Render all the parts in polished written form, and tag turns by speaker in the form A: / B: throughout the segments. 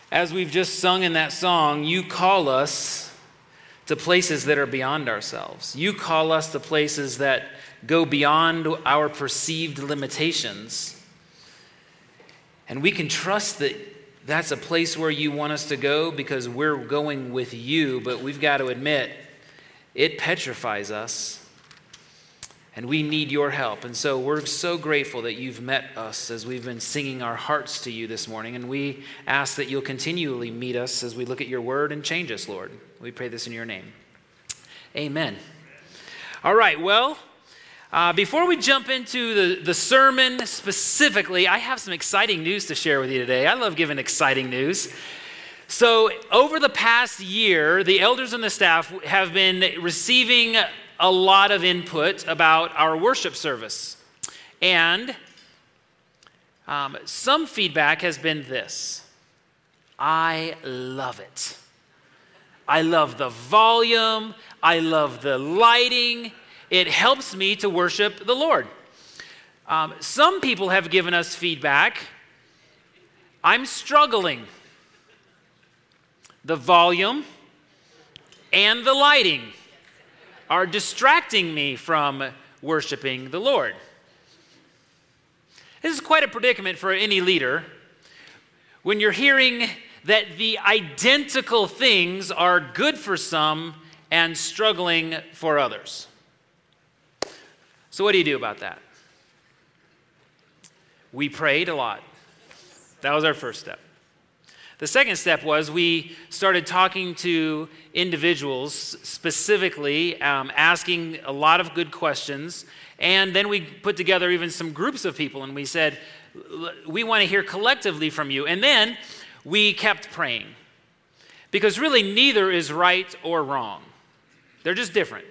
A: As we've just sung in that song, you call us to places that are beyond ourselves. You call us to places that go beyond our perceived limitations. And we can trust that that's a place where you want us to go because we're going with you, but we've got to admit, it petrifies us. And we need your help. And so we're so grateful that you've met us as we've been singing our hearts to you this morning. And we ask that you'll continually meet us as we look at your word and change us, Lord. We pray this in your name. Amen. All right, well, before we jump into the sermon specifically, I have some exciting news to share with you today. I love giving exciting news. So over the past year, the elders and the staff have been receiving a lot of input about our worship service. And some feedback has been this: I love it. I love the volume. I love the lighting. It helps me to worship the Lord. Some people have given us feedback: I'm struggling. The volume and the lighting are distracting me from worshiping the Lord. This is quite a predicament for any leader when you're hearing that the identical things are good for some and struggling for others. So what do you do about that? We prayed a lot. That was our first step. The second step was we started talking to individuals, specifically asking a lot of good questions, and then we put together even some groups of people, and we said, we want to hear collectively from you. And then we kept praying, because really neither is right or wrong. They're just different.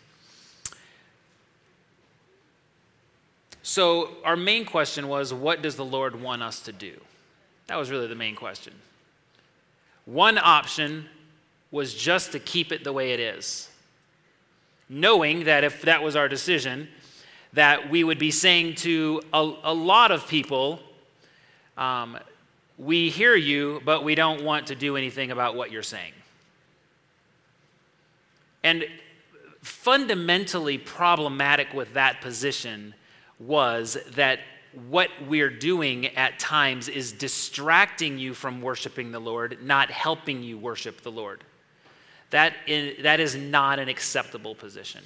A: So our main question was, what does the Lord want us to do? That was really the main question. One option was just to keep it the way it is, knowing that if that was our decision, that we would be saying to a lot of people, we hear you, but we don't want to do anything about what you're saying. And fundamentally problematic with that position was that what we're doing at times is distracting you from worshiping the Lord, not helping you worship the Lord. That is not an acceptable position.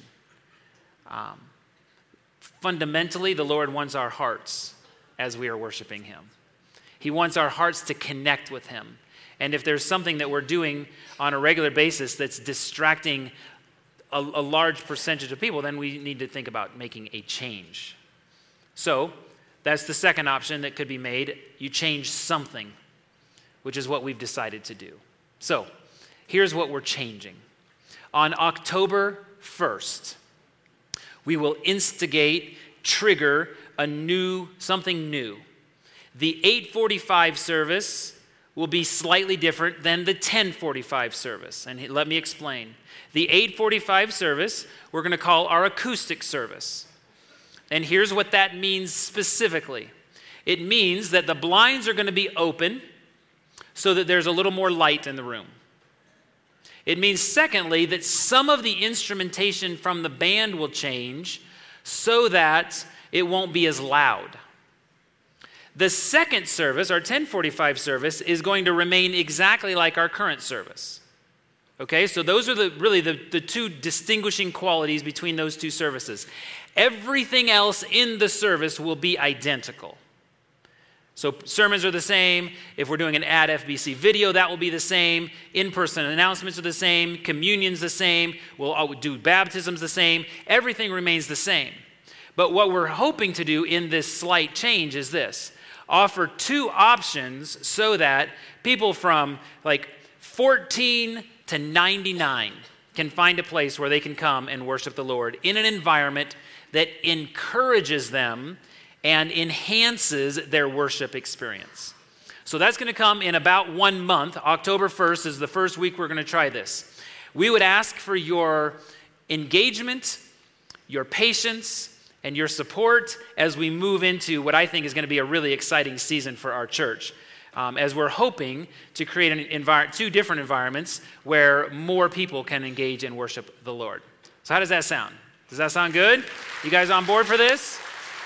A: Fundamentally, the Lord wants our hearts as we are worshiping Him. He wants our hearts to connect with Him. And if there's something that we're doing on a regular basis that's distracting a large percentage of people, then we need to think about making a change. So, that's the second option that could be made. You change something, which is what we've decided to do. So, here's what we're changing. On October 1st, we will trigger something new. The 8:45 service will be slightly different than the 10:45 service. And let me explain. The 8:45 service, we're going to call our acoustic service. And here's what that means specifically. It means that the blinds are going to be open so that there's a little more light in the room. It means, secondly, that some of the instrumentation from the band will change so that it won't be as loud. The second service, our 10:45 service, is going to remain exactly like our current service. Okay, so those are the two distinguishing qualities between those two services. Everything else in the service will be identical. So sermons are the same. If we're doing an Ad FBC video, that will be the same. In-person announcements are the same. Communion's the same. We'll do baptisms the same. Everything remains the same. But what we're hoping to do in this slight change is this: offer two options so that people from like 14 to 99 can find a place where they can come and worship the Lord in an environment that encourages them and enhances their worship experience. So that's going to come in about 1 month. October 1st is the first week we're going to try this. We would ask for your engagement, your patience, and your support as we move into what I think is going to be a really exciting season for our church. as we're hoping to create two different environments where more people can engage and worship the Lord. So how does that sound? Does that sound good? You guys on board for this?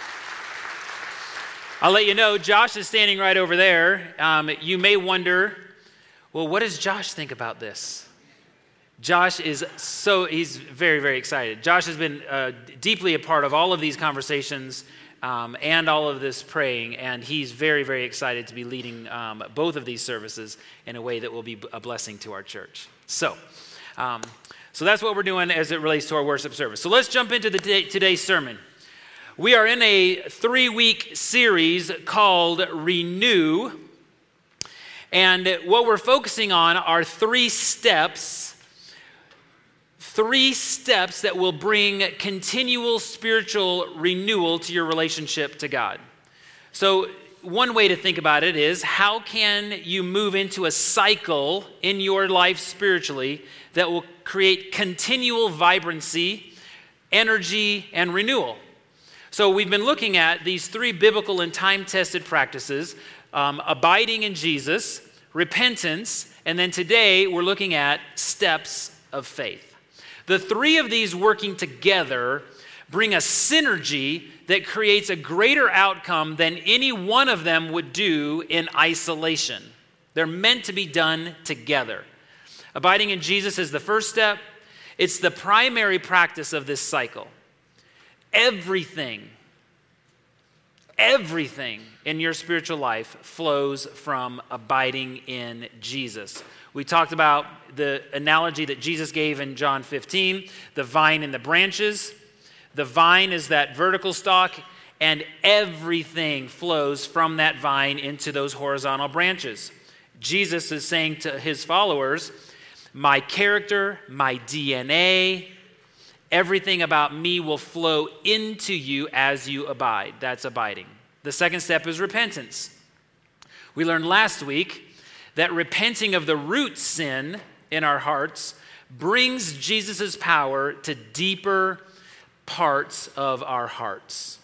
A: I'll let you know, Josh is standing right over there. You may wonder, well, what does Josh think about this? Josh he's very, very excited. Josh has been deeply a part of all of these conversations and all of this praying, and he's very, very excited to be leading both of these services in a way that will be a blessing to our church. So that's what we're doing as it relates to our worship service. So let's jump into today's sermon. We are in a 3-week series called Renew, and what we're focusing on are 3 steps that will bring continual spiritual renewal to your relationship to God. So one way to think about it is, how can you move into a cycle in your life spiritually that will create continual vibrancy, energy, and renewal? So we've been looking at these 3 biblical and time-tested practices, abiding in Jesus, repentance, and then today we're looking at steps of faith. The 3 of these working together bring a synergy that creates a greater outcome than any one of them would do in isolation. They're meant to be done together. Abiding in Jesus is the first step. It's the primary practice of this cycle. Everything in your spiritual life flows from abiding in Jesus. We talked about the analogy that Jesus gave in John 15, the vine and the branches. The vine is that vertical stalk, and everything flows from that vine into those horizontal branches. Jesus is saying to his followers, my character, my DNA, everything about me will flow into you as you abide. That's abiding. The second step is repentance. We learned last week that repenting of the root sin in our hearts brings Jesus' power to deeper parts of our hearts.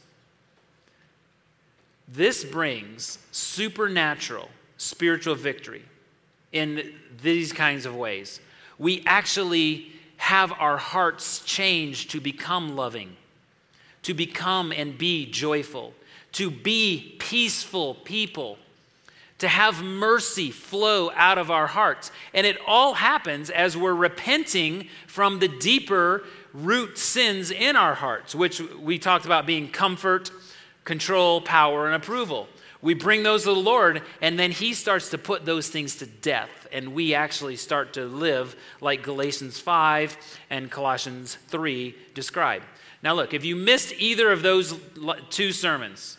A: This brings supernatural spiritual victory in these kinds of ways. We actually have our hearts changed to become loving, to become and be joyful, to be peaceful people, to have mercy flow out of our hearts. And it all happens as we're repenting from the deeper root sins in our hearts, which we talked about being comfort, control, power, and approval. We bring those to the Lord, and then he starts to put those things to death, and we actually start to live like Galatians 5 and Colossians 3 describe. Now look, if you missed either of those 2 sermons,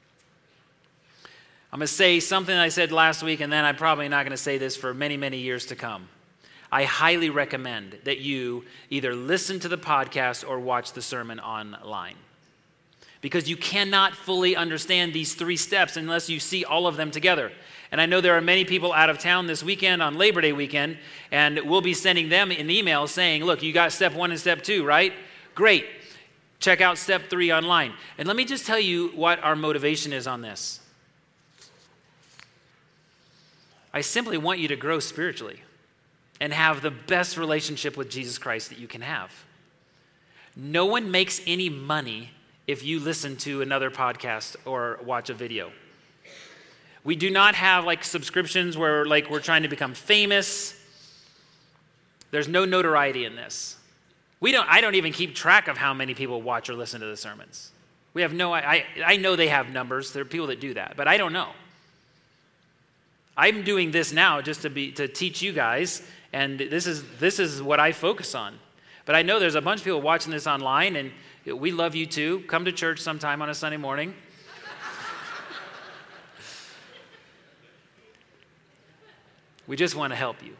A: I'm going to say something I said last week, and then I'm probably not going to say this for many, many years to come. I highly recommend that you either listen to the podcast or watch the sermon online, because you cannot fully understand these 3 steps unless you see all of them together. And I know there are many people out of town this weekend on Labor Day weekend, and we'll be sending them an email saying, look, you got step 1 and step 2, right? Great. Check out step 3 online. And let me just tell you what our motivation is on this. I simply want you to grow spiritually and have the best relationship with Jesus Christ that you can have. No one makes any money if you listen to another podcast or watch a video. We do not have like subscriptions where like we're trying to become famous. There's no notoriety in this. I don't even keep track of how many people watch or listen to the sermons. We have I know they have numbers. There are people that do that, but I don't know. I'm doing this now just to teach you guys, and this is what I focus on. But I know there's a bunch of people watching this online, and we love you too. Come to church sometime on a Sunday morning. We just want to help you.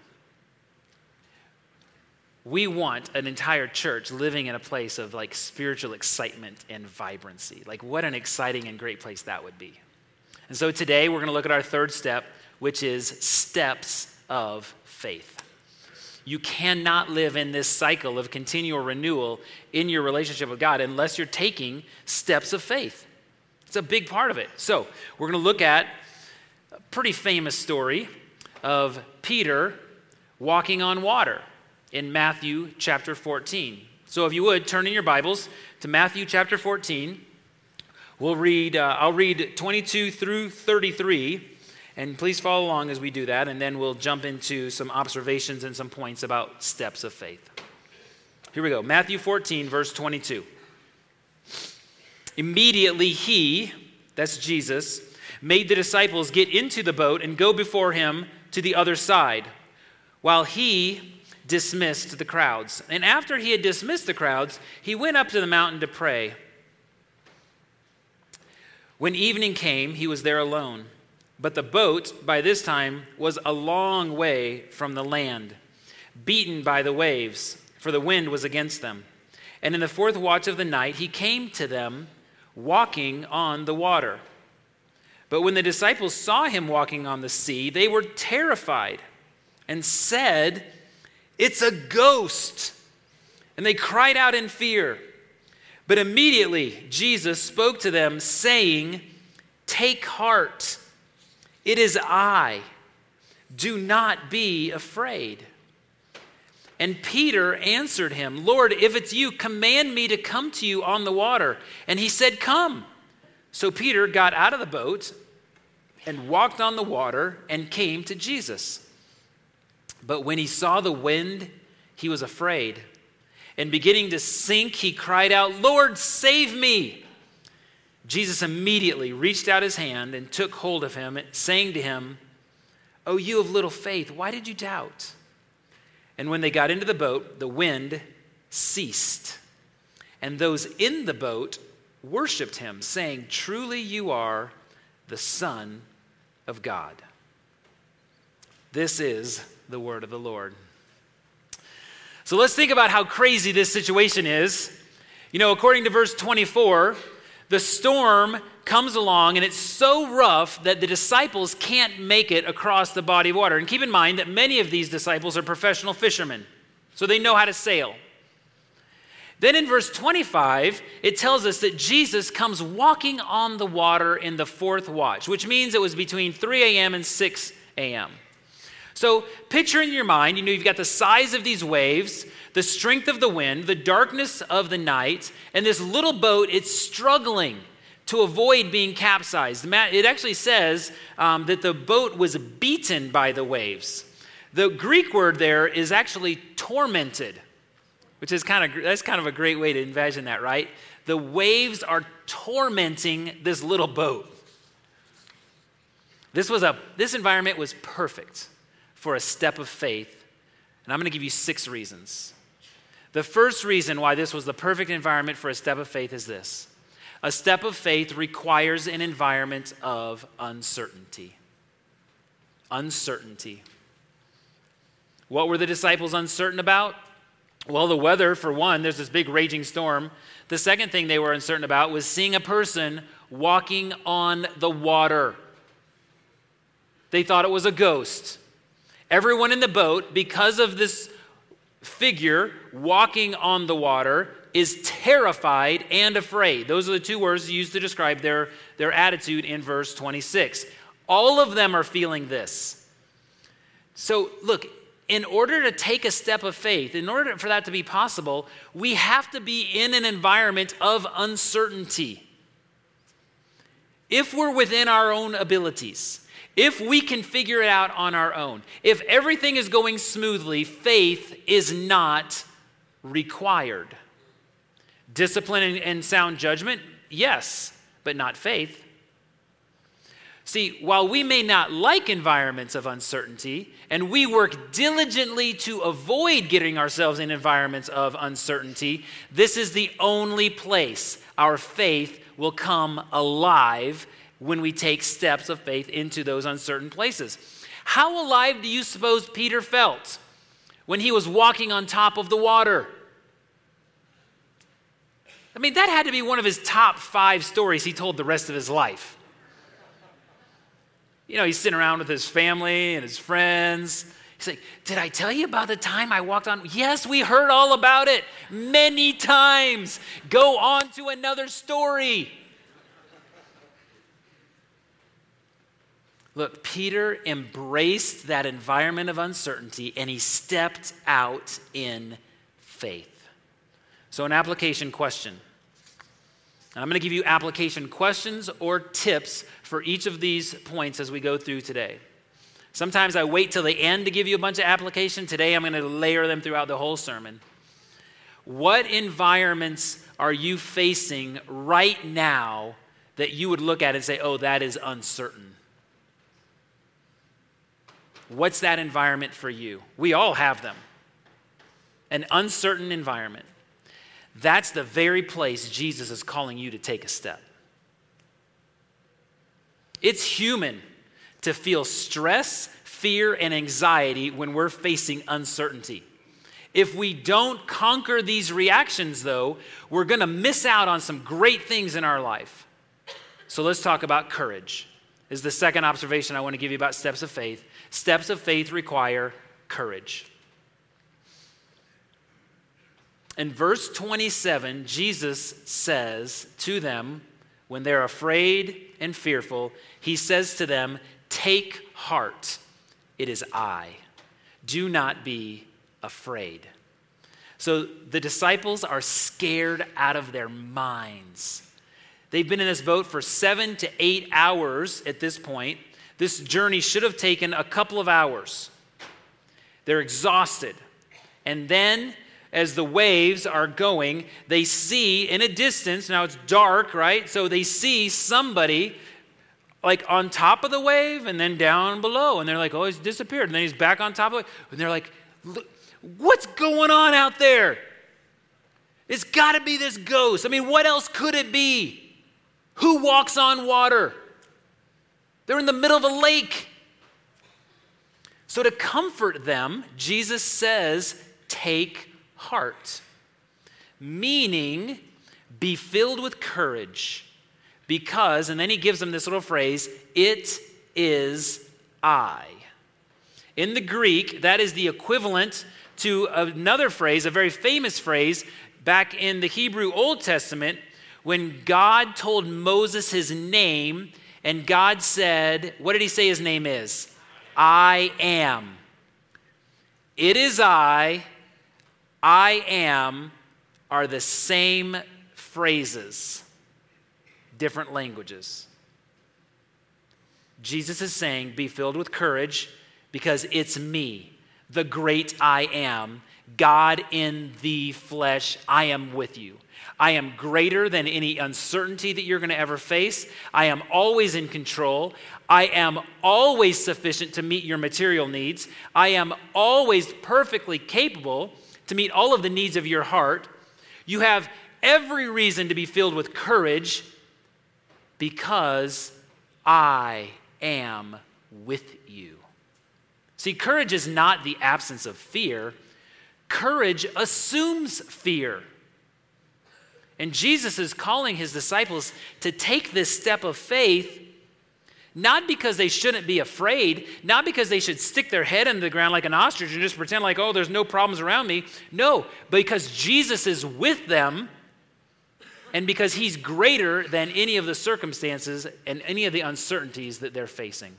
A: We want an entire church living in a place of like spiritual excitement and vibrancy. Like what an exciting and great place that would be. And so today we're going to look at our 3rd step, which is steps of faith. You cannot live in this cycle of continual renewal in your relationship with God unless you're taking steps of faith. It's a big part of it. So we're going to look at a pretty famous story of Peter walking on water in Matthew chapter 14. So if you would, turn in your Bibles to Matthew chapter 14. I'll read 22 through 33, and please follow along as we do that, and then we'll jump into some observations and some points about steps of faith. Here we go. Matthew 14, verse 22. Immediately he, that's Jesus, made the disciples get into the boat and go before him to the other side, while he dismissed the crowds. And after he had dismissed the crowds, he went up to the mountain to pray. When evening came, he was there alone. But the boat, by this time, was a long way from the land, beaten by the waves, for the wind was against them. And in the fourth watch of the night, he came to them, walking on the water. But when the disciples saw him walking on the sea, they were terrified and said, "It's a ghost!" And they cried out in fear. But immediately Jesus spoke to them, saying, "Take heart, it is I. Do not be afraid." And Peter answered him, "Lord, if it's you, command me to come to you on the water." And he said, "Come." So Peter got out of the boat and walked on the water and came to Jesus. But when he saw the wind, he was afraid. And beginning to sink, he cried out, "Lord, save me." Jesus immediately reached out his hand and took hold of him, saying to him, "O you of little faith, why did you doubt?" And when they got into the boat, the wind ceased. And those in the boat worshiped him, saying, "Truly you are the Son of God." This is the word of the Lord. So let's think about how crazy this situation is. You know, according to verse 24, the storm comes along and it's so rough that the disciples can't make it across the body of water. And keep in mind that many of these disciples are professional fishermen, so they know how to sail. Then in verse 25, it tells us that Jesus comes walking on the water in the fourth watch, which means it was between 3 a.m. and 6 a.m. So picture in your mind, you've got the size of these waves, the strength of the wind, the darkness of the night, and this little boat, it's struggling to avoid being capsized. It actually says that the boat was beaten by the waves. The Greek word there is actually tormented, which is that's kind of a great way to envision that, right? The waves are tormenting this little boat. This environment was perfect for a step of faith, and I'm going to give you 6 reasons. The first reason why this was the perfect environment for a step of faith is this: a step of faith requires an environment of uncertainty. Uncertainty. What were the disciples uncertain about? Well, the weather, for one. There's this big raging storm. The second thing they were uncertain about was seeing a person walking on the water. They thought it was a ghost. Everyone in the boat, because of this figure walking on the water, is terrified and afraid. Those are the 2 words used to describe their attitude in verse 26. All of them are feeling this. So look, in order to take a step of faith, in order for that to be possible, we have to be in an environment of uncertainty. If we're within our own abilities, if we can figure it out on our own, if everything is going smoothly, faith is not required. Discipline and sound judgment, yes, but not faith. See, while we may not like environments of uncertainty, and we work diligently to avoid getting ourselves in environments of uncertainty, this is the only place our faith will come alive when we take steps of faith into those uncertain places. How alive do you suppose Peter felt when he was walking on top of the water? I mean, that had to be one of his top 5 stories he told the rest of his life. You know, he's sitting around with his family and his friends. He's like, "Did I tell you about the time I walked on?" "Yes, we heard all about it many times. Go on to another story." Look, Peter embraced that environment of uncertainty and he stepped out in faith. So an application question. And I'm going to give you application questions or tips for each of these points as we go through today. Sometimes I wait till the end to give you a bunch of application. Today I'm going to layer them throughout the whole sermon. What environments are you facing right now that you would look at and say, oh, that is uncertain? What's that environment for you? We all have them. An uncertain environment. That's the very place Jesus is calling you to take a step. It's human to feel stress, fear, and anxiety when we're facing uncertainty. If we don't conquer these reactions, though, we're going to miss out on some great things in our life. So let's talk about courage. This is the second observation I want to give you about steps of faith. Steps of faith require courage. In verse 27, Jesus says to them, when they're afraid and fearful, he says to them, "Take heart, it is I. Do not be afraid." So the disciples are scared out of their minds. They've been in this boat for 7 to 8 hours at this point. This journey should have taken a couple of hours. They're exhausted. And then, as the waves are going, they see in a distance, now it's dark, right? So they see somebody like on top of the wave and then down below. And they're like, oh, he's disappeared. And then he's back on top of it. And they're like, look, what's going on out there? It's got to be this ghost. I mean, what else could it be? Who walks on water? They're in the middle of a lake. So to comfort them, Jesus says, take heart. Meaning, be filled with courage. Because, and then he gives them this little phrase, it is I. In the Greek, that is the equivalent to another phrase, a very famous phrase, back in the Hebrew Old Testament, when God told Moses his name, and God said, what did he say his name is? I am. It is I am, are the same phrases, different languages. Jesus is saying, be filled with courage because it's me, the great I am, God in the flesh. I am with you. I am greater than any uncertainty that you're going to ever face. I am always in control. I am always sufficient to meet your material needs. I am always perfectly capable to meet all of the needs of your heart. You have every reason to be filled with courage because I am with you. See, courage is not the absence of fear. Courage assumes fear. And Jesus is calling his disciples to take this step of faith, not because they shouldn't be afraid, not because they should stick their head into the ground like an ostrich and just pretend like, oh, there's no problems around me. No, because Jesus is with them and because he's greater than any of the circumstances and any of the uncertainties that they're facing.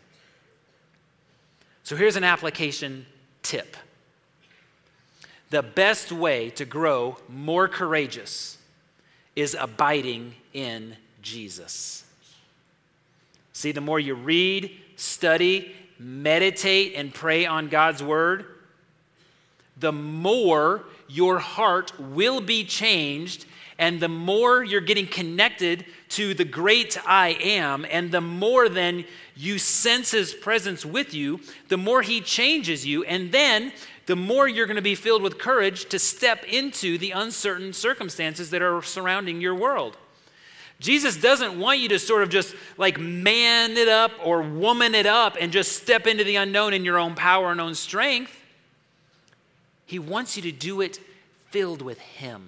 A: So here's an application tip. The best way to grow more courageous is abiding in Jesus. See, the more you read, study, meditate, and pray on God's word, the more your heart will be changed, and the more you're getting connected to the great I am, and the more then you sense his presence with you, the more he changes you, and then the more you're going to be filled with courage to step into the uncertain circumstances that are surrounding your world. Jesus doesn't want you to sort of just like man it up or woman it up and just step into the unknown in your own power and own strength. He wants you to do it filled with him.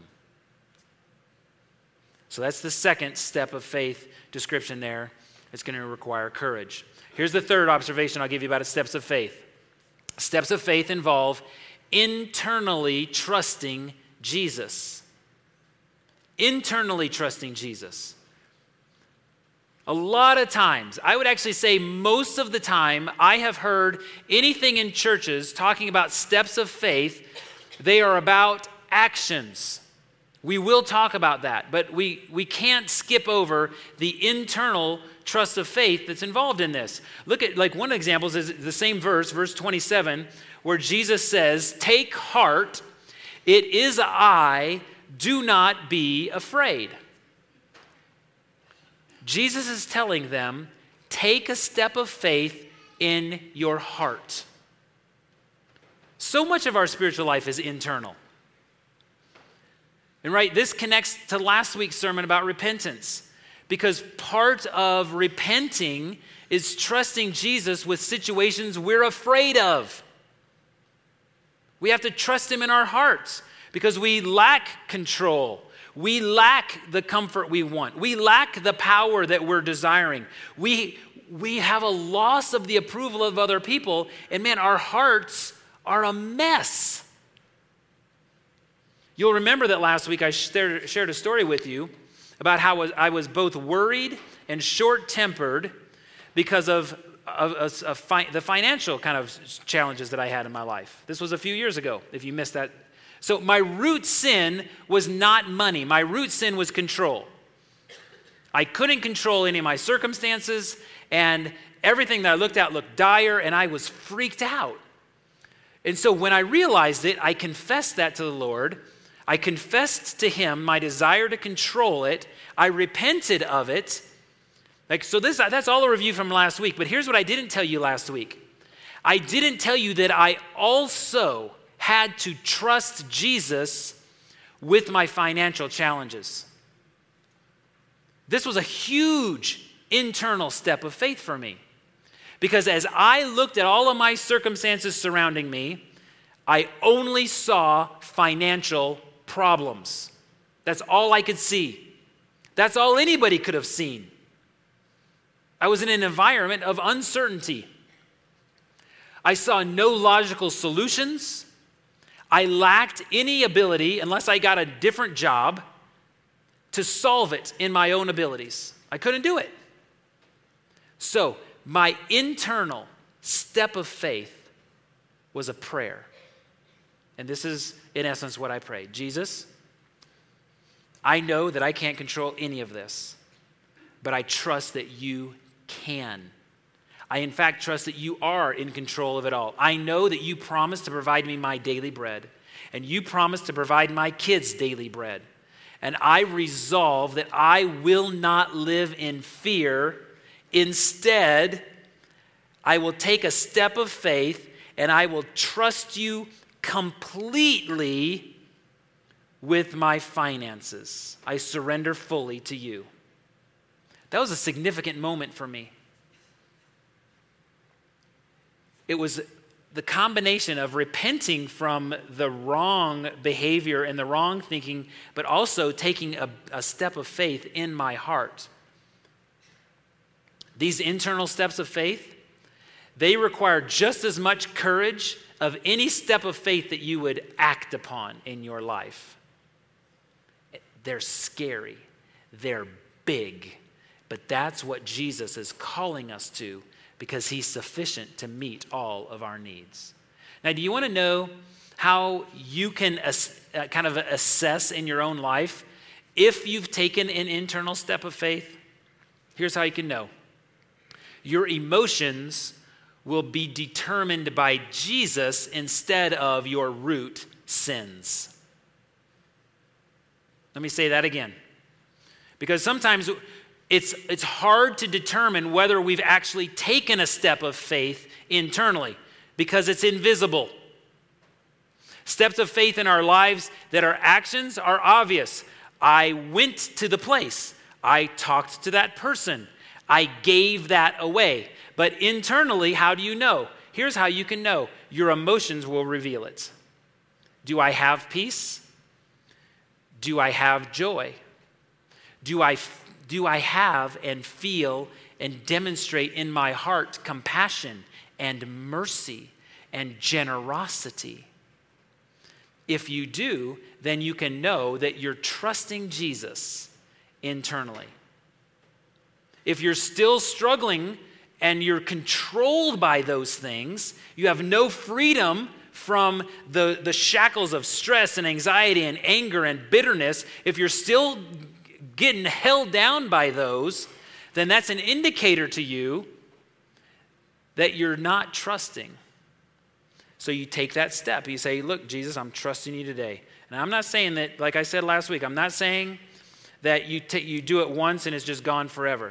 A: So that's the second step of faith description there. It's going to require courage. Here's the third observation I'll give you about steps of faith. Steps of faith involve internally trusting Jesus. Internally trusting Jesus. A lot of times, I would actually say most of the time, I have heard anything in churches talking about steps of faith, they are about actions. We will talk about that, but we can't skip over the internal trust of faith that's involved in this. Look at, like, one of the examples is the same verse 27, where Jesus says, "Take heart, it is I, do not be afraid." Jesus is telling them, take a step of faith in your heart. So much of our spiritual life is internal. And right, this connects to last week's sermon about repentance, because part of repenting is trusting Jesus with situations we're afraid of. We have to trust him in our hearts because we lack control. We lack the comfort we want. We lack the power that we're desiring. We have a loss of the approval of other people, and man, our hearts are a mess. You'll remember that last week I shared a story with you about how I was both worried and short-tempered because of the financial kind of challenges that I had in my life. This was a few years ago, if you missed that. So my root sin was not money. My root sin was control. I couldn't control any of my circumstances, and everything that I looked at looked dire, and I was freaked out. And so when I realized it, I confessed that to the Lord. I confessed to him my desire to control it. I repented of it. That's all a review from last week. But here's what I didn't tell you last week. I didn't tell you that I also had to trust Jesus with my financial challenges. This was a huge internal step of faith for me. Because as I looked at all of my circumstances surrounding me, I only saw financial problems. That's all I could see. That's all anybody could have seen. I was in an environment of uncertainty. I saw no logical solutions. I lacked any ability, unless I got a different job, to solve it in my own abilities. I couldn't do it. So, my internal step of faith was a prayer. And this is, in essence, what I prayed. Jesus, I know that I can't control any of this, but I trust that you can. I, in fact, trust that you are in control of it all. I know that you promised to provide me my daily bread, and you promised to provide my kids daily bread. And I resolve that I will not live in fear. Instead, I will take a step of faith, and I will trust you completely with my finances. I surrender fully to you. That was a significant moment for me. It was the combination of repenting from the wrong behavior and the wrong thinking, but also taking a step of faith in my heart. These internal steps of faith, they require just as much courage of any step of faith that you would act upon in your life. They're scary. They're big. But that's what Jesus is calling us to, because he's sufficient to meet all of our needs. Now, do you want to know how you can kind of assess in your own life if you've taken an internal step of faith? Here's how you can know. Your emotions will be determined by Jesus instead of your root sins. Let me say that again. Because sometimes it's hard to determine whether we've actually taken a step of faith internally because it's invisible. Steps of faith in our lives that are actions are obvious. I went to the place. I talked to that person. I gave that away. But internally, how do you know? Here's how you can know. Your emotions will reveal it. Do I have peace? Do I have joy? Do I have and feel and demonstrate in my heart compassion and mercy and generosity? If you do, then you can know that you're trusting Jesus internally. if you're still struggling and you're controlled by those things, you have no freedom from the shackles of stress and anxiety and anger and bitterness, if you're still getting held down by those, then that's an indicator to you that you're not trusting. So you take that step. You say, look, Jesus, I'm trusting you today. And I'm not saying that, like I said last week, I'm not saying that you do it once and it's just gone forever.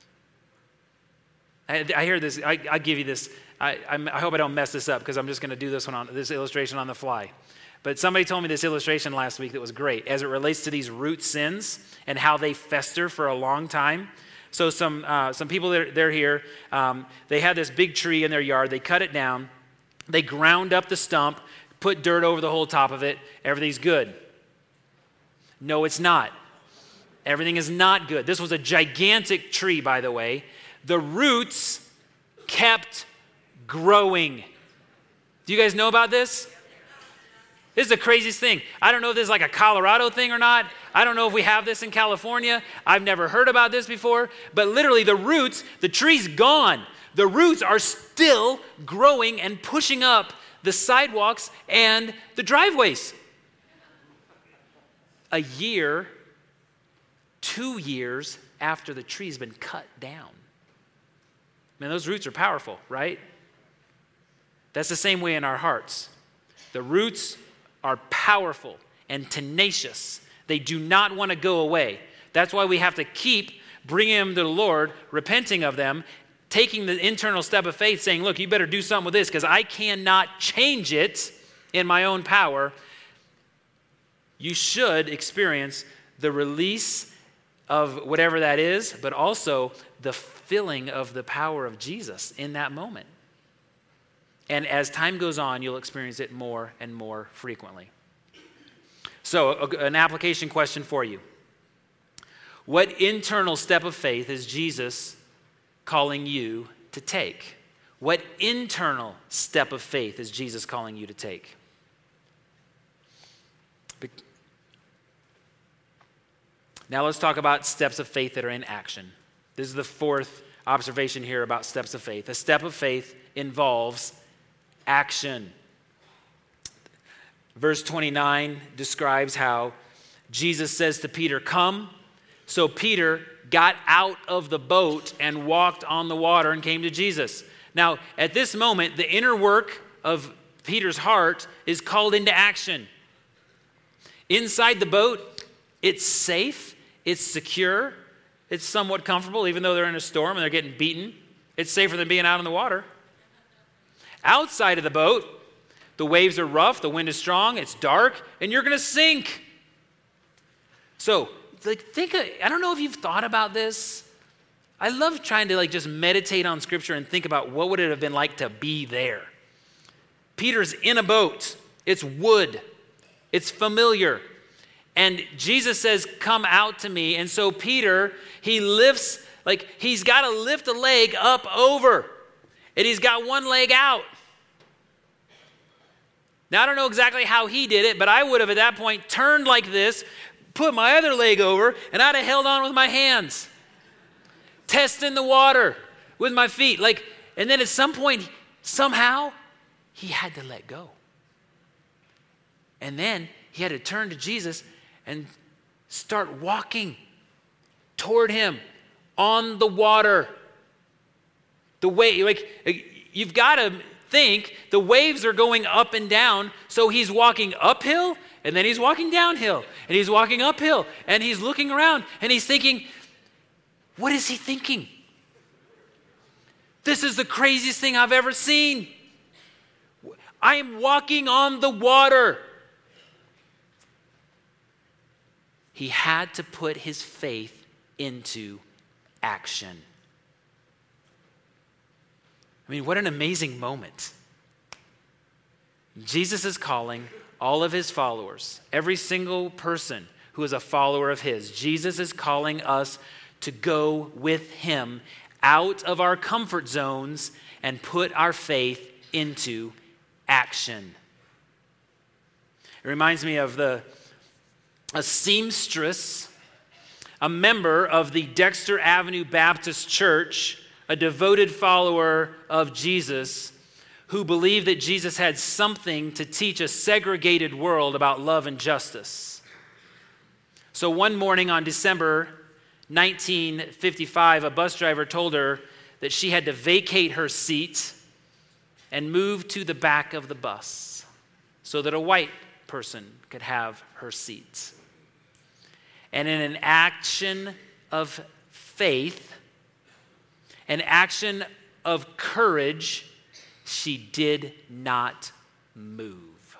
A: I hear this. I give you this. I hope I don't mess this up because I'm just going to do this illustration on the fly. But somebody told me this illustration last week that was great as it relates to these root sins and how they fester for a long time. So some people, they're here. They had this big tree in their yard. They cut it down. They ground up the stump, put dirt over the whole top of it. Everything's good. No, it's not. Everything is not good. This was a gigantic tree, by the way. The roots kept growing. Do you guys know about this? This is the craziest thing. I don't know if this is like a Colorado thing or not. I don't know if we have this in California. I've never heard about this before. But literally the roots, the tree's gone. The roots are still growing and pushing up the sidewalks and the driveways. A year, 2 years after the tree's been cut down. Man, those roots are powerful, right? That's the same way in our hearts. The roots are powerful and tenacious. They do not want to go away. That's why we have to keep bringing them to the Lord, repenting of them, taking the internal step of faith, saying, look, you better do something with this because I cannot change it in my own power. You should experience the release of whatever that is, but also the filling of the power of Jesus in that moment. And as time goes on, you'll experience it more and more frequently. So, an application question for you. What internal step of faith is Jesus calling you to take? What internal step of faith is Jesus calling you to take? Now let's talk about steps of faith that are in action. This is the fourth observation here about steps of faith. A step of faith involves action. Verse 29 describes how Jesus says to Peter, come. So Peter got out of the boat and walked on the water and came to Jesus. Now, at this moment, the inner work of Peter's heart is called into action. Inside the boat, it's safe, it's secure, it's somewhat comfortable, even though they're in a storm and they're getting beaten. It's safer than being out in the water. Outside of the boat, the waves are rough, the wind is strong, it's dark, and you're going to sink. So, I don't know if you've thought about this. I love trying to just meditate on Scripture and think about what would it have been like to be there. Peter's in a boat. It's wood. It's familiar. And Jesus says, come out to me. And so Peter, he lifts, he's got to lift a leg up over. And he's got one leg out. Now, I don't know exactly how he did it, but I would have at that point turned like this, put my other leg over, and I'd have held on with my hands. Testing the water with my feet. And then at some point, somehow, he had to let go. And then he had to turn to Jesus and start walking toward him on the water. The way, you've got to think the waves are going up and down, so he's walking uphill, and then he's walking downhill, and he's walking uphill, and he's looking around, and he's thinking, what is he thinking? This is the craziest thing I've ever seen. I am walking on the water. He had to put his faith into action. I mean, what an amazing moment. Jesus is calling all of his followers, every single person who is a follower of his. Jesus is calling us to go with him out of our comfort zones and put our faith into action. It reminds me of a seamstress a member of the Dexter Avenue Baptist Church, a devoted follower of Jesus, who believed that Jesus had something to teach a segregated world about love and justice. So one morning on December 1955, a bus driver told her that she had to vacate her seat and move to the back of the bus so that a white person could have her seat. And in an action of faith, an action of courage, she did not move.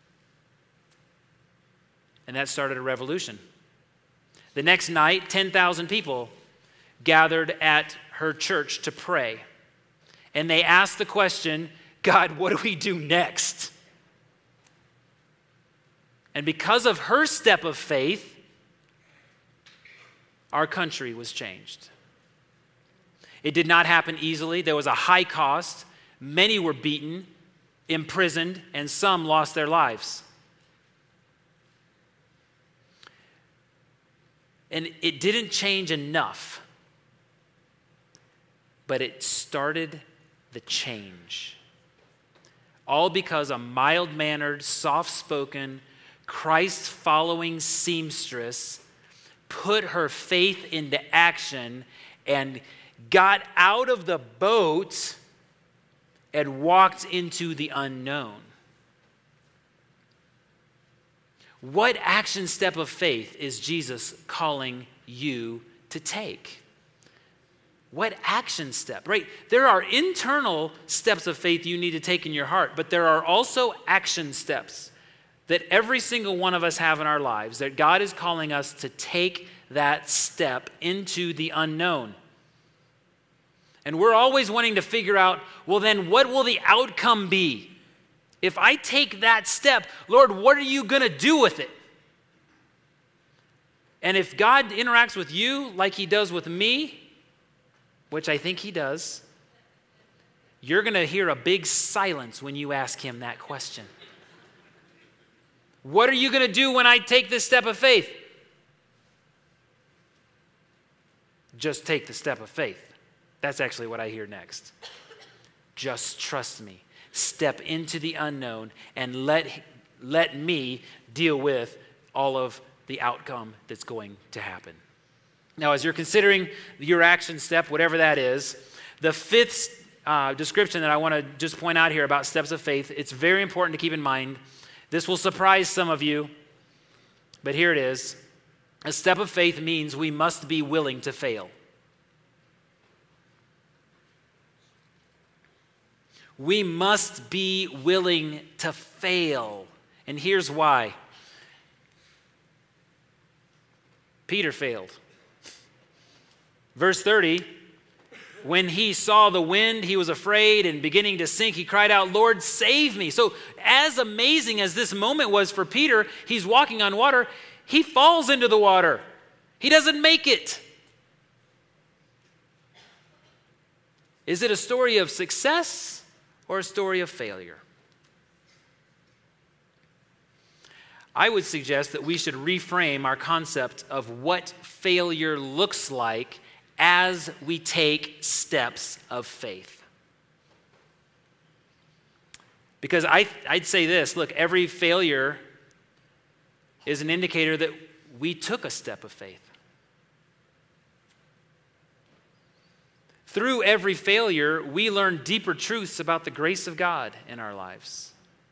A: And that started a revolution. The next night, 10,000 people gathered at her church to pray. And they asked the question, God, what do we do next? And because of her step of faith, our country was changed. It did not happen easily. There was a high cost. Many were beaten, imprisoned, and some lost their lives. And it didn't change enough, but it started the change. All because a mild-mannered, soft-spoken, Christ-following seamstress put her faith into action and got out of the boat and walked into the unknown. What action step of faith is Jesus calling you to take? What action step, right? There are internal steps of faith you need to take in your heart, but there are also action steps that every single one of us have in our lives that God is calling us to take that step into the unknown. And we're always wanting to figure out, well, then what will the outcome be? If I take that step, Lord, what are you going to do with it? And if God interacts with you like he does with me, which I think he does, you're going to hear a big silence when you ask him that question. What are you going to do when I take this step of faith? Just take the step of faith. That's actually what I hear next. Just trust me. Step into the unknown and let me deal with all of the outcome that's going to happen. Now, as you're considering your action step, whatever that is, the fifth description that I want to just point out here about steps of faith, it's very important to keep in mind. This will surprise some of you, but here it is. A step of faith means we must be willing to fail. We must be willing to fail. And here's why. Peter failed. Verse 30, when he saw the wind, he was afraid and beginning to sink. He cried out, Lord, save me. So as amazing as this moment was for Peter, he's walking on water. He falls into the water. He doesn't make it. Is it a story of success or a story of failure? I would suggest that we should reframe our concept of what failure looks like as we take steps of faith. Because I'd say this, look, every failure is an indicator that we took a step of faith. Through every failure, we learn deeper truths about the grace of God in our lives.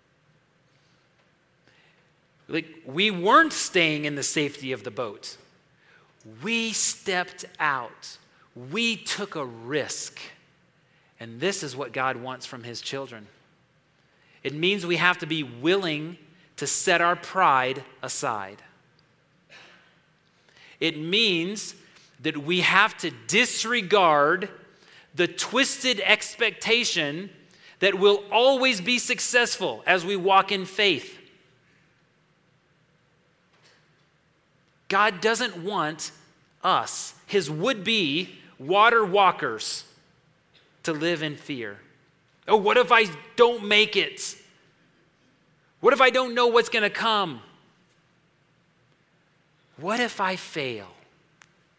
A: Like, we weren't staying in the safety of the boat. We stepped out. We took a risk. And this is what God wants from his children. It means we have to be willing to set our pride aside. It means that we have to disregard the twisted expectation that we'll always be successful as we walk in faith. God doesn't want us, his would-be water walkers, to live in fear. Oh, what if I don't make it? What if I don't know what's going to come? What if I fail?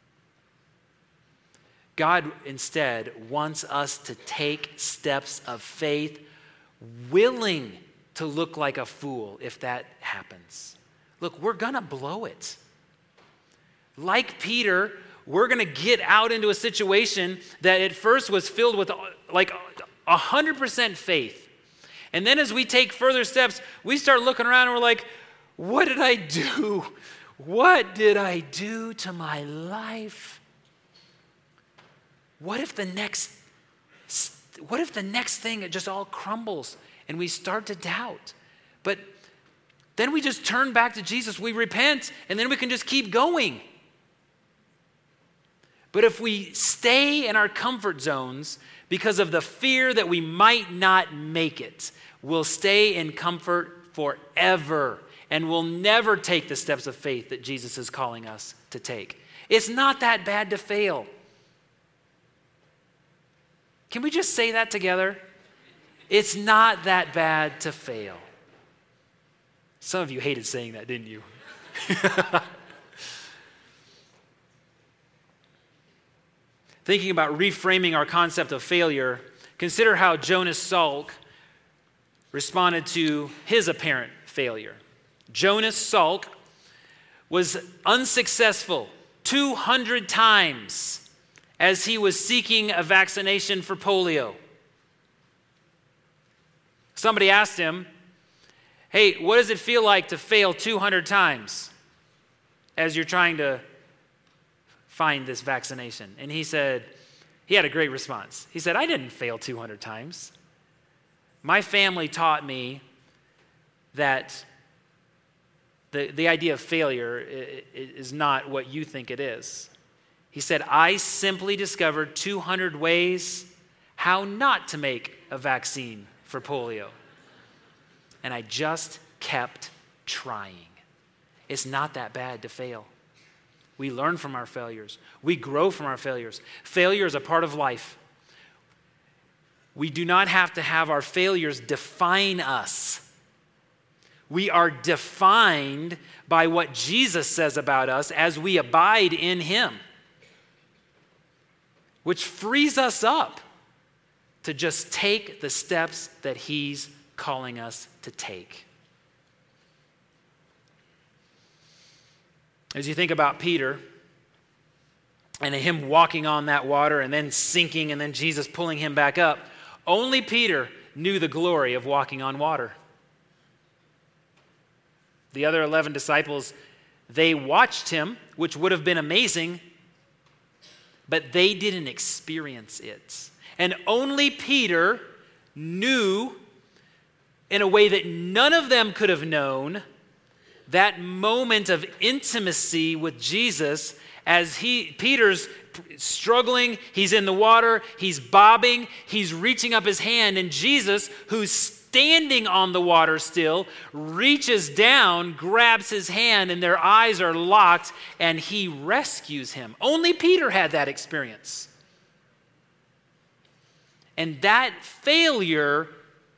A: God instead wants us to take steps of faith, willing to look like a fool if that happens. Look, we're going to blow it. Like Peter, we're going to get out into a situation that at first was filled with like 100% faith. And then as we take further steps, we start looking around and we're like, what did I do? What did I do to my life? What if the next thing, it just all crumbles and we start to doubt? But then we just turn back to Jesus, we repent, and then we can just keep going. But if we stay in our comfort zones because of the fear that we might not make it, we'll stay in comfort forever and we'll never take the steps of faith that Jesus is calling us to take. It's not that bad to fail. Can we just say that together? It's not that bad to fail. Some of you hated saying that, didn't you? Thinking about reframing our concept of failure, consider how Jonas Salk responded to his apparent failure. Jonas Salk was unsuccessful 200 times as he was seeking a vaccination for polio. Somebody asked him, hey, what does it feel like to fail 200 times as you're trying to find this vaccination? And he had a great response. He said, I didn't fail 200 times. My family taught me that the idea of failure is not what you think it is. He said, I simply discovered 200 ways how not to make a vaccine for polio. And I just kept trying. It's not that bad to fail. We learn from our failures. We grow from our failures. Failure is a part of life. We do not have to have our failures define us. We are defined by what Jesus says about us as we abide in him, which frees us up to just take the steps that he's calling us to take. As you think about Peter and him walking on that water and then sinking and then Jesus pulling him back up, only Peter knew the glory of walking on water. The other 11 disciples, they watched him, which would have been amazing, but they didn't experience it. And only Peter knew, in a way that none of them could have known, that moment of intimacy with Jesus as Peter's struggling, he's in the water, he's bobbing, he's reaching up his hand, and Jesus, who's standing on the water still, reaches down, grabs his hand, and their eyes are locked, and he rescues him. Only Peter had that experience. And that failure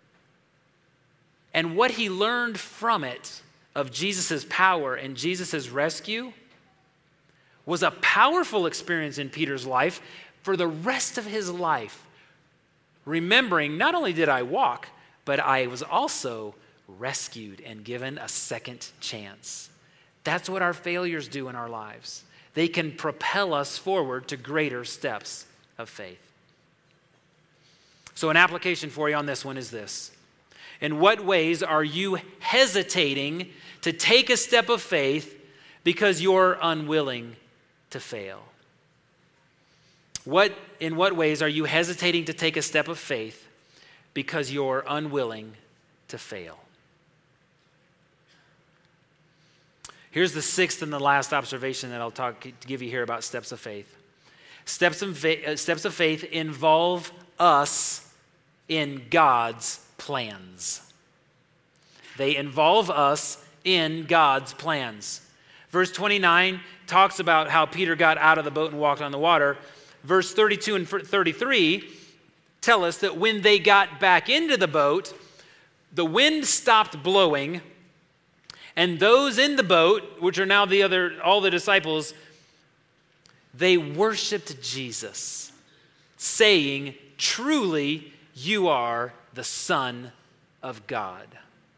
A: and what he learned from it of Jesus' power and Jesus' rescue was a powerful experience in Peter's life for the rest of his life. Remembering, not only did I walk, but I was also rescued and given a second chance. That's what our failures do in our lives. They can propel us forward to greater steps of faith. So an application for you on this one is this. In what ways are you hesitating to take a step of faith because you're unwilling to fail? In what ways are you hesitating to take a step of faith because you're unwilling to fail? Here's the sixth and the last observation that I'll give you here about steps of faith. Steps of faith involve us in God's plans. They involve us in God's plans. Verse 29 talks about how Peter got out of the boat and walked on the water. Verse 32 and 33 tell us that when they got back into the boat, the wind stopped blowing, and those in the boat, which are now all the disciples, They worshiped Jesus, saying, "Truly, you are the Son of God."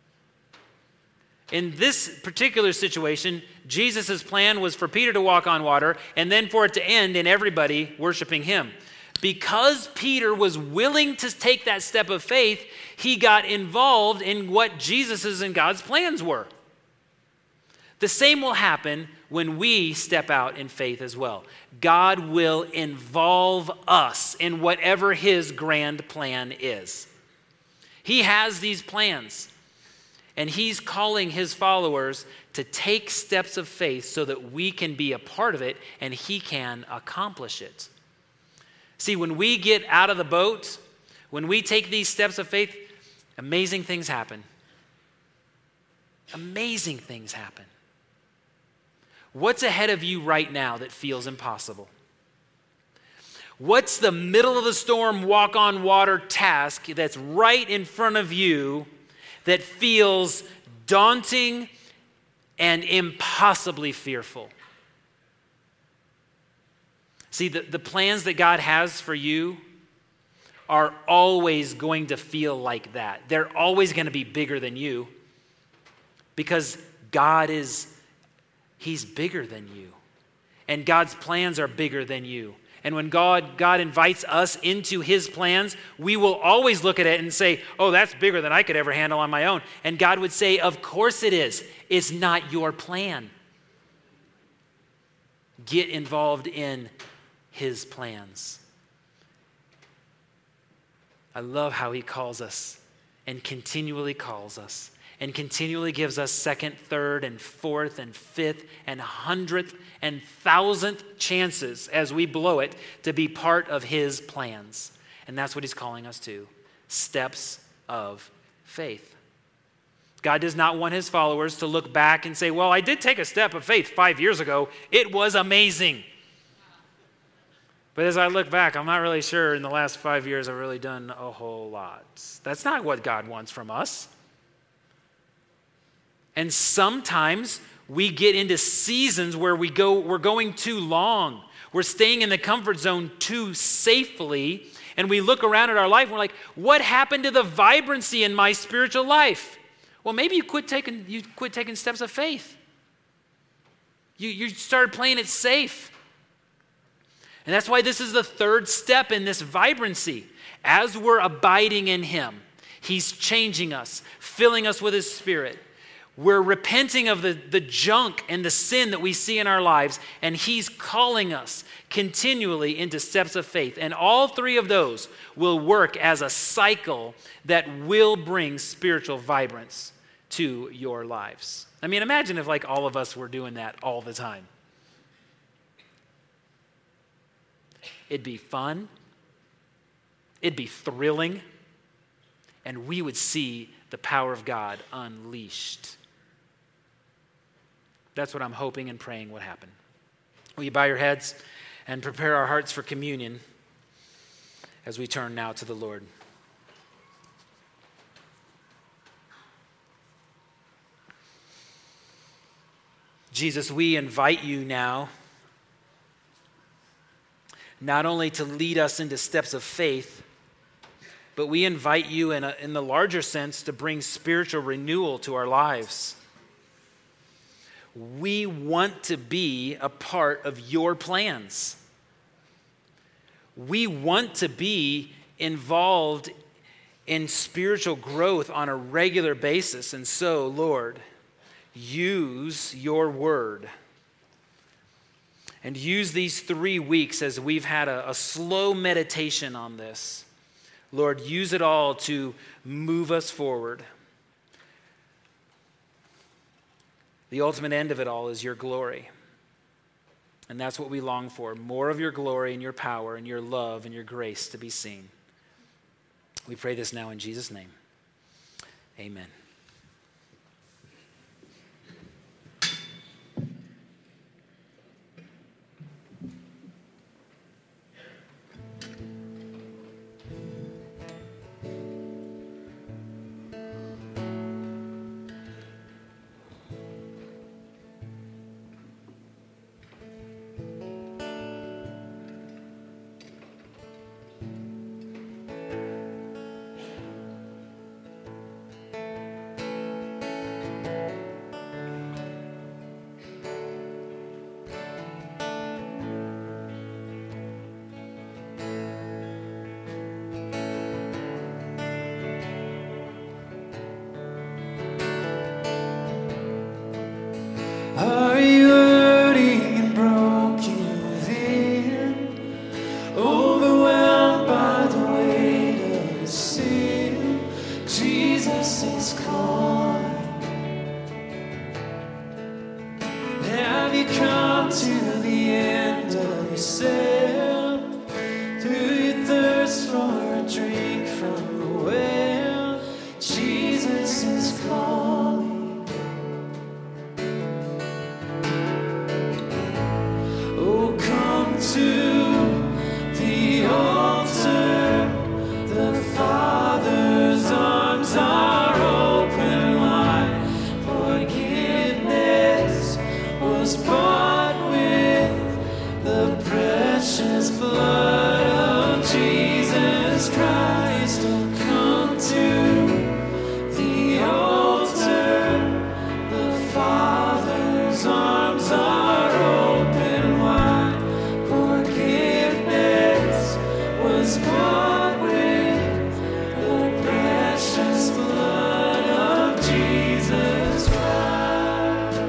A: In this particular situation, Jesus' plan was for Peter to walk on water and then for it to end in everybody worshiping him. Because Peter was willing to take that step of faith, he got involved in what Jesus' and God's plans were. The same will happen when we step out in faith as well. God will involve us in whatever his grand plan is. He has these plans, and he's calling his followers to take steps of faith so that we can be a part of it and he can accomplish it. See, when we get out of the boat, when we take these steps of faith, amazing things happen. Amazing things happen. What's ahead of you right now that feels impossible? What's the middle of the storm walk on water task that's right in front of you that feels daunting and impossibly fearful? See, the plans that God has for you are always going to feel like that. They're always going to be bigger than you because He's bigger than you. And God's plans are bigger than you. And when God invites us into his plans, we will always look at it and say, "Oh, that's bigger than I could ever handle on my own." And God would say, "Of course it is. It's not your plan." Get involved in his plans. I love how he calls us and continually calls us and continually gives us second, third, and fourth, and fifth, and 100th, and 1,000th chances as we blow it to be part of his plans. And that's what he's calling us to. Steps of faith. God does not want his followers to look back and say, "Well, I did take a step of faith 5 years ago. It was amazing. But as I look back, I'm not really sure in the last 5 years I've really done a whole lot." That's not what God wants from us. And sometimes we get into seasons where we're going too long. We're staying in the comfort zone too safely. And we look around at our life and we're like, what happened to the vibrancy in my spiritual life? Well, maybe you quit taking steps of faith. You started playing it safe. And that's why this is the third step in this vibrancy. As we're abiding in him, he's changing us, filling us with his spirit. We're repenting of the junk and the sin that we see in our lives, and he's calling us continually into steps of faith. And all three of those will work as a cycle that will bring spiritual vibrance to your lives. I mean, imagine if like all of us were doing that all the time. It'd be fun. It'd be thrilling. And we would see the power of God unleashed. That's what I'm hoping and praying would happen. Will you bow your heads and prepare our hearts for communion as we turn now to the Lord? Jesus, we invite you now not only to lead us into steps of faith, but we invite you in the larger sense to bring spiritual renewal to our lives. We want to be a part of your plans. We want to be involved in spiritual growth on a regular basis. And so, Lord, use your word. And use these 3 weeks as we've had a slow meditation on this. Lord, use it all to move us forward. The ultimate end of it all is your glory. And that's what we long for. More of your glory and your power and your love and your grace to be seen. We pray this now in Jesus' name. Amen.
B: is calling. Have you come to the end of yourself? Do you thirst for a drink from the well? Jesus is calling. Oh, come to the altar. The Father's arms are open wide. Forgiveness was bought with the precious blood of Jesus Christ. Oh, come to the altar. The Father's arms are open wide. Forgiveness was bought with the precious blood of Jesus Christ.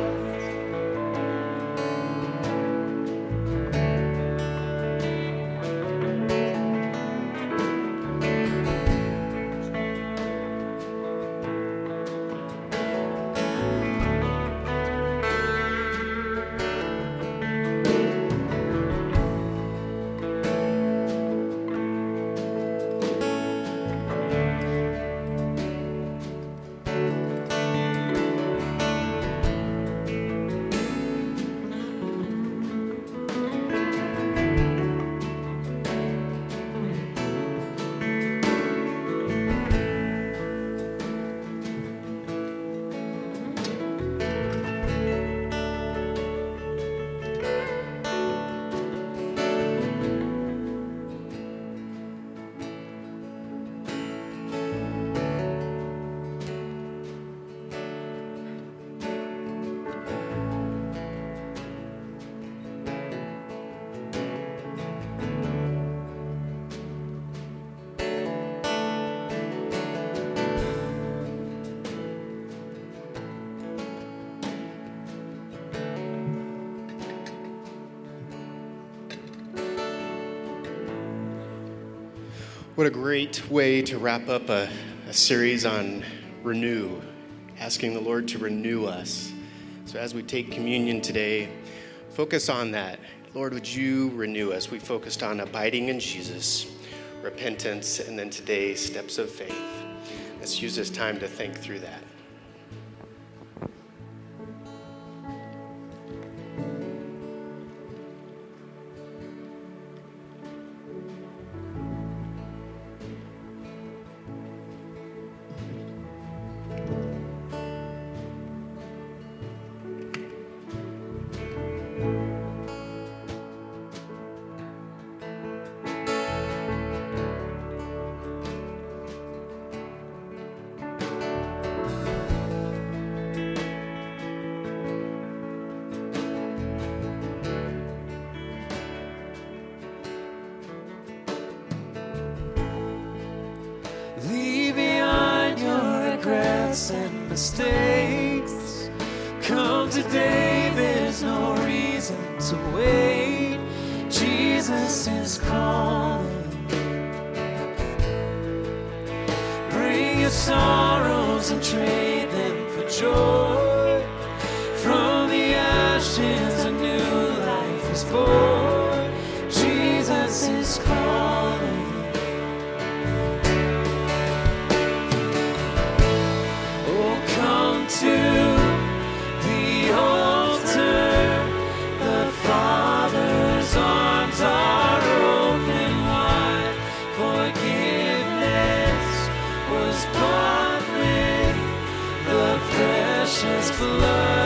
C: What a great way to wrap up a series on renew, asking the Lord to renew us. So as we take communion today, focus on that. Lord, would you renew us? We focused on abiding in Jesus, repentance, and then today, steps of faith. Let's use this time to think through that.
B: Leave behind your regrets and mistakes. Come today, there's no reason to wait. Jesus is calling. Bring your sorrows and trade them for joy. From the ashes a new life is born. Jesus is calling. To the altar, the Father's arms are open wide. Forgiveness was bought with the precious blood